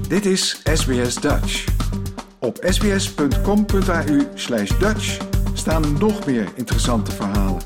Dit is SBS Dutch. Op sbs.com.au/Dutch staan nog meer interessante verhalen.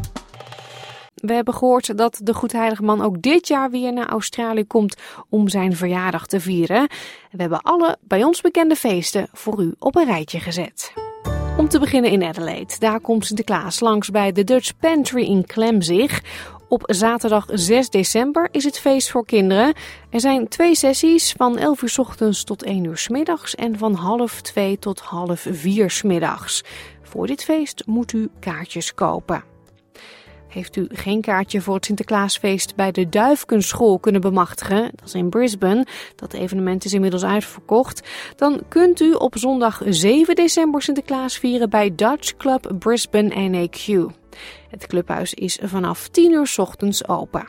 We hebben gehoord dat de Goedheilige Man ook dit jaar weer naar Australië komt om zijn verjaardag te vieren. We hebben alle bij ons bekende feesten voor u op een rijtje gezet. Om te beginnen in Adelaide. Daar komt Sinterklaas langs bij de Dutch Pantry in Klemzig. Op zaterdag 6 december is het feest voor kinderen. Er zijn 2 sessies van 11 uur 's ochtends tot 1 uur 's middags en van 3:30 tot 3:30 's middags. Voor dit feest moet u kaartjes kopen. Heeft u geen kaartje voor het Sinterklaasfeest bij de Duifkenschool kunnen bemachtigen, dat is in Brisbane, dat evenement is inmiddels uitverkocht, dan kunt u op zondag 7 december Sinterklaas vieren bij Dutch Club Brisbane NAQ. Het clubhuis is vanaf 10 uur 's ochtends open.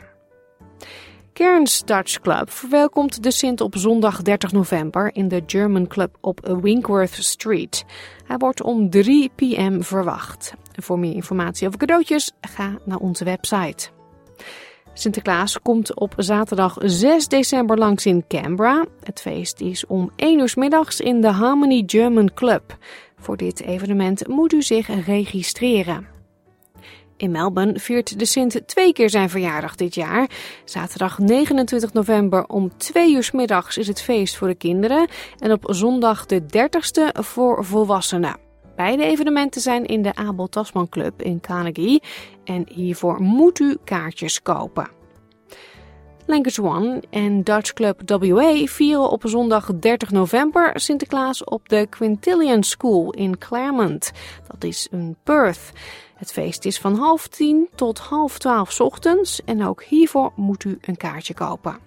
Cairns Dutch Club verwelkomt de Sint op zondag 30 november in de German Club op Winkworth Street. Hij wordt om 3 p.m. verwacht. Voor meer informatie over cadeautjes, ga naar onze website. Sinterklaas komt op zaterdag 6 december langs in Canberra. Het feest is om 1 uur 's middags in de Harmony German Club. Voor dit evenement moet u zich registreren. In Melbourne viert de Sint 2 keer zijn verjaardag dit jaar. Zaterdag 29 november om 2 uur 's middags is het feest voor de kinderen en op zondag de 30ste voor volwassenen. Beide evenementen zijn in de Abel Tasman Club in Carnegie en hiervoor moet u kaartjes kopen. Lancers One en Dutch Club WA vieren op zondag 30 november Sinterklaas op de Quintillion School in Claremont. Dat is in Perth. Het feest is van 10:30 tot 11:30 's ochtends en ook hiervoor moet u een kaartje kopen.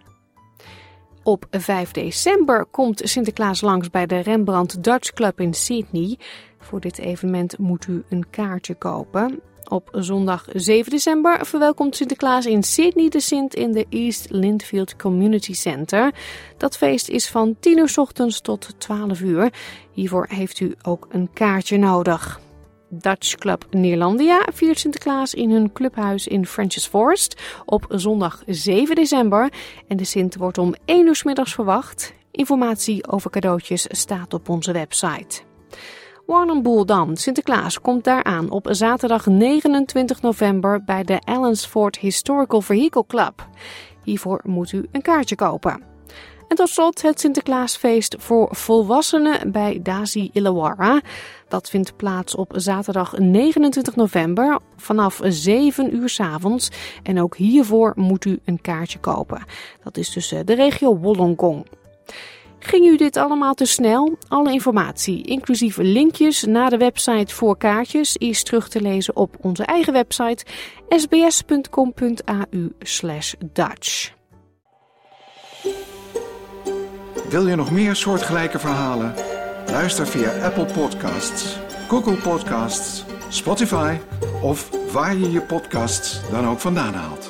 Op 5 december komt Sinterklaas langs bij de Rembrandt Dutch Club in Sydney. Voor dit evenement moet u een kaartje kopen. Op zondag 7 december verwelkomt Sinterklaas in Sydney de Sint in de East Lindfield Community Center. Dat feest is van 10 uur 's ochtends tot 12 uur. Hiervoor heeft u ook een kaartje nodig. Dutch Club Neerlandia viert Sinterklaas in hun clubhuis in Frenchs Forest op zondag 7 december. En de Sint wordt om 1 uur 's middags verwacht. Informatie over cadeautjes staat op onze website. Warrnambool dan. Sinterklaas komt daar aan op zaterdag 29 november bij de Allensford Historical Vehicle Club. Hiervoor moet u een kaartje kopen. En tot slot het Sinterklaasfeest voor volwassenen bij Dasi Illawarra. Dat vindt plaats op zaterdag 29 november vanaf 7 uur 's avonds. En ook hiervoor moet u een kaartje kopen. Dat is tussen de regio Wollongong. Ging u dit allemaal te snel? Alle informatie, inclusief linkjes naar de website voor kaartjes, is terug te lezen op onze eigen website sbs.com.au/Dutch. Wil je nog meer soortgelijke verhalen? Luister via Apple Podcasts, Google Podcasts, Spotify of waar je je podcasts dan ook vandaan haalt.